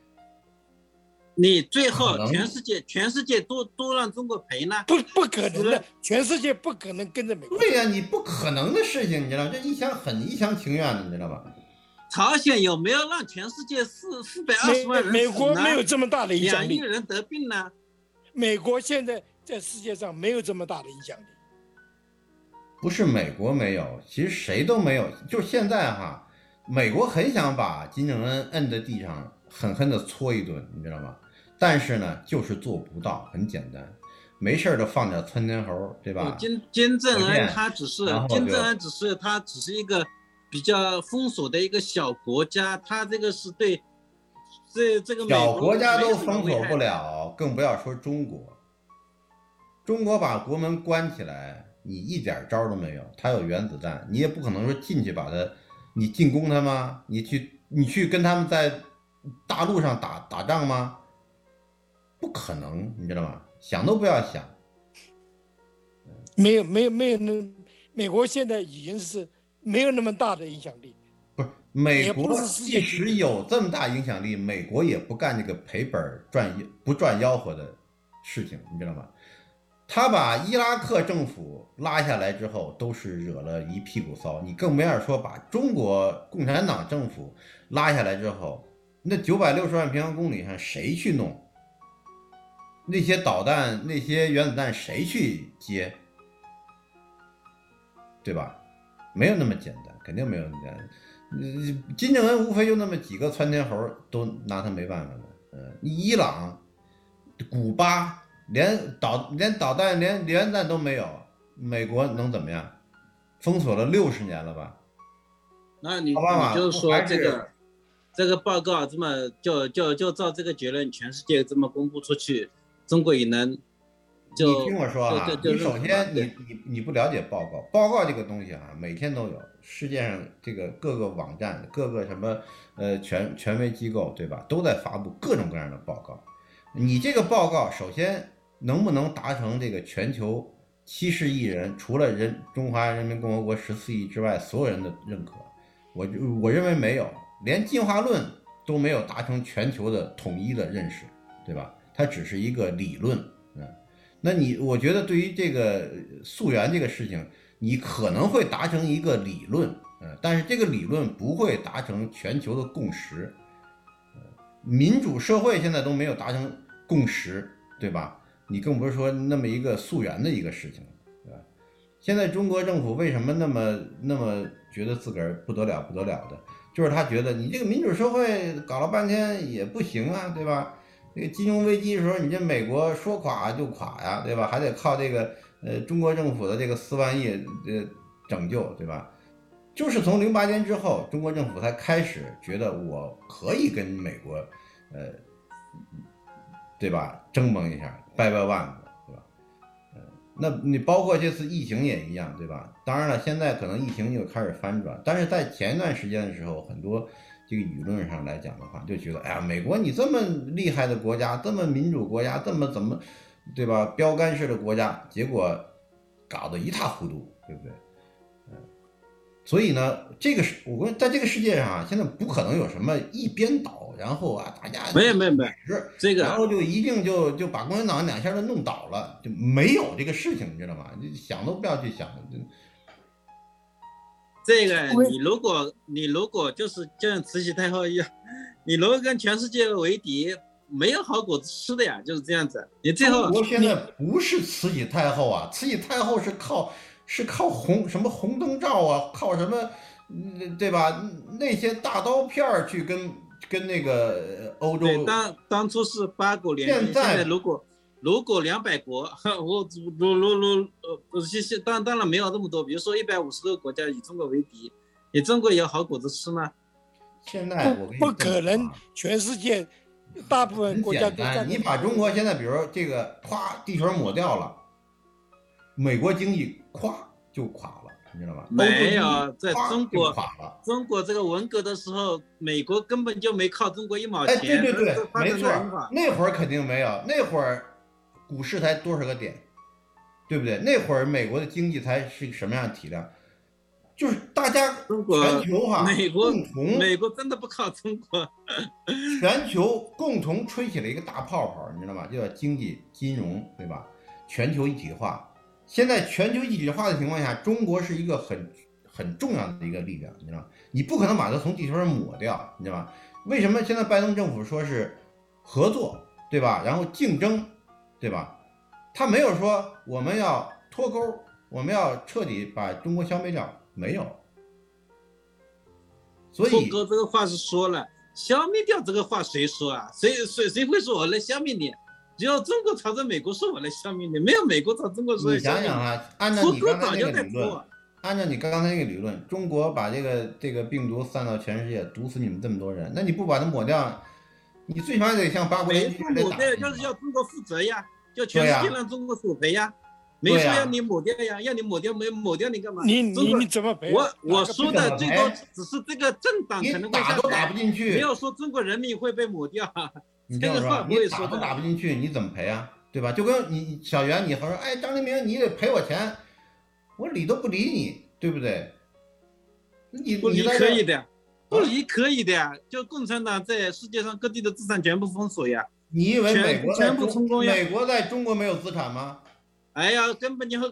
你最后全世界都让中国赔呢？ 不可能的，全世界不可能跟着美国。 对呀，你不可能的事情，你知道，这很一厢情愿的，你知道吧？ 朝鲜有没有让全世界420万人死呢？ 美国没有这么大的影响力。 2亿人得病呢？ 美国现在在世界上没有这么大的影响力。 不是美国没有，其实谁都没有。就现在哈，美国很想把金正恩摁在地上狠狠地搓一顿，你知道吗？但是呢，就是做不到，很简单，没事的放点窜天猴，对吧？ 金正恩他只是一个比较封锁的一个小国家，他这个是对这个小国家都封锁不了，更不要说中国。中国把国门关起来，你一点招都没有。他有原子弹，你也不可能说进去把他，你进攻他吗？你去跟他们在大陆上打仗吗？不可能，你知道吗？想都不要想。 没有，美国现在已经是没有那么大的影响力。 不是，美国即使有这么大影响力，美国也不干这个赔本不赚吆喝的事情，你知道吗？他把伊拉克政府拉下来之后，都是惹了一屁股骚。你更没法说把中国共产党政府拉下来之后，那960万平方公里上谁去弄？那些导弹、那些原子弹谁去接？对吧？没有那么简单，肯定没有那么简单。金正恩无非就那么几个窜天猴，都拿他没办法的。伊朗、古巴连导弹、连原子弹都没有，美国能怎么样？封锁了60年了吧？ 那你就是说这个报告这么就照这个结论，全世界这么公布出去，中国也能就？ 你听我说啊，你首先你不了解报告这个东西啊，每天都有，世界上这个各个网站、各个什么权威机构，对吧，都在发布各种各样的报告。你这个报告首先能不能达成这个全球70亿人，除了中华人民共和国14亿之外所有人的认可？我认为没有，连进化论都没有达成全球的统一的认识，对吧？它只是一个理论。那我觉得对于这个溯源这个事情，你可能会达成一个理论，但是这个理论不会达成全球的共识。民主社会现在都没有达成共识，对吧？你更不是说那么一个溯源的一个事情，对吧？现在中国政府为什么那么觉得自个儿不得了的，就是他觉得你这个民主社会搞了半天也不行啊，对吧？这个金融危机的时候，你这美国说垮就垮呀，对吧？还得靠这个中国政府的这个4万亿拯救，对吧？就是从08年之后，中国政府才开始觉得我可以跟美国对吧，争盟一下，掰腕子，对吧？那你包括这次疫情也一样，对吧？当然了，现在可能疫情又开始翻转，但是在前一段时间的时候，很多这个舆论上来讲的话，就觉得，哎呀，美国你这么厉害的国家，这么民主国家，这么怎么，对吧？标杆式的国家，结果搞得一塌糊涂，对不对？ 所以呢，我跟在这个世界上啊，现在不可能有什么一边倒，然后啊，大家没有这个， 然后就一定就把共产党2下就弄倒了，就没有这个事情，你知道吗？就想都不要去想。 这个你如果就是就像慈禧太后一样，你如果跟全世界为敌，没有好果子吃的呀，就是这样子。你最后， 我现在不是慈禧太后啊，慈禧太后是靠什么红灯照啊，靠什么，对吧？那些大刀片去跟那个欧洲。 对，当初是8国联军，现在如果200国，当然没有这么多，比如说150个国家以中国为敌，你中国有好果子吃吗？ 现在不可能，全世界大部分国家都在。 你把中国现在，比如说这个，咵，地球抹掉了，美国经济咵就垮了，你知道吗？ 没有，在中国这个文革的时候，美国根本就没靠中国1毛钱。 哎，对，没错，那会儿肯定没有，那会儿股市才多少个点，对不对？那会儿美国的经济才是什么样的体量？就是大家全球哈， 美国真的不靠中国， 全球共同吹起了一个大泡泡，你知道吗？就叫经济金融，对吧？全球一体化。现在全球一体化的情况下，中国是一个很重要的一个力量，你知道吗？你不可能把它从地球上抹掉，你知道吗？为什么现在拜登政府说是合作，对吧？然后竞争，对吧？他没有说我们要脱钩，我们要彻底把中国消灭掉。没有，所以脱钩这个话是说了，消灭掉这个话谁说啊？谁会说我来消灭你？只有中国朝着美国说我来消灭你，没有美国朝中国说。 你想想啊，按照你刚才那个理论，中国把这个病毒散到全世界，毒死你们这么多人，那你不把它抹掉，你最起码得像8国联军抹掉，就是要中国负责呀，就全世界让中国索赔呀。没说要你抹掉呀，要你抹掉，没抹掉你干嘛？ 你怎么赔？ 我说的最多只是这个政党可能会打都打不进去， 没有说中国人民会被抹掉。 你这个话不会说，打都打不进去，你怎么赔啊？对吧？就跟你小袁，你说，哎，张黎明，你得赔我钱，我理都不理你，对不对？ 不理可以的，不理可以的呀。就共产党在世界上各地的资产全部封锁呀。 你以为全部充公呀？ 美国在中国没有资产吗？ 哎呀，根本就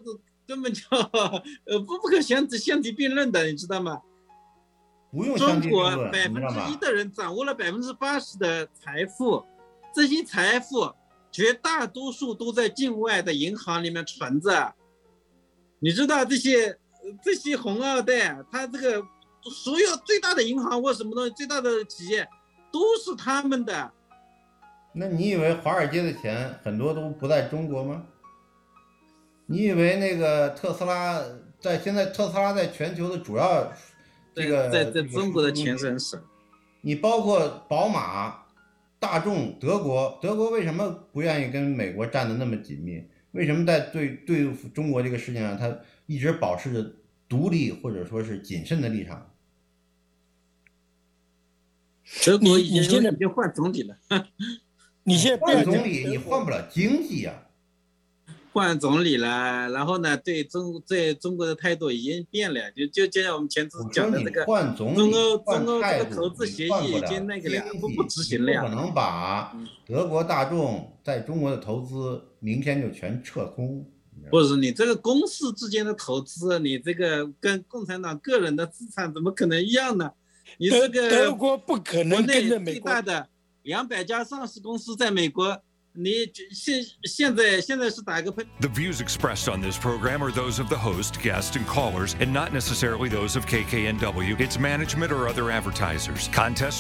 不可限制辩论的，你知道吗？ 不用中国1%的人掌握了80%的财富，这些财富绝大多数都在境外的银行里面存着。你知道这些红二代，他这个所有最大的银行或什么东西，最大的企业都是他们的。 那你以为华尔街的钱很多都不在中国吗？你以为那个特斯拉现在特斯拉在全球的主要这个在中国的钱是很少。 你包括宝马、大众、德国为什么不愿意跟美国站得那么紧密？为什么在对付中国这个事情上，他一直保持着独立或者说是谨慎的立场？ 德国已经换总理了， 你现在换总理，你换不了经济呀。 换总理了，然后呢，对中国的态度已经变了，就像我们前次讲的这个中欧这个投资协议已经那个了，不执行了呀。 不可能把德国大众在中国的投资明天就全撤空。 不是你这个公司之间的投资，你这个跟共产党个人的资产怎么可能一样呢？你这个德国不可能跟着美国。 最大的200家上市公司在美国。现在是打个喷。 The views expressed on this program are those of the host, guests, and callers, and not necessarily those of KKNW, its management, or other advertisers. Contests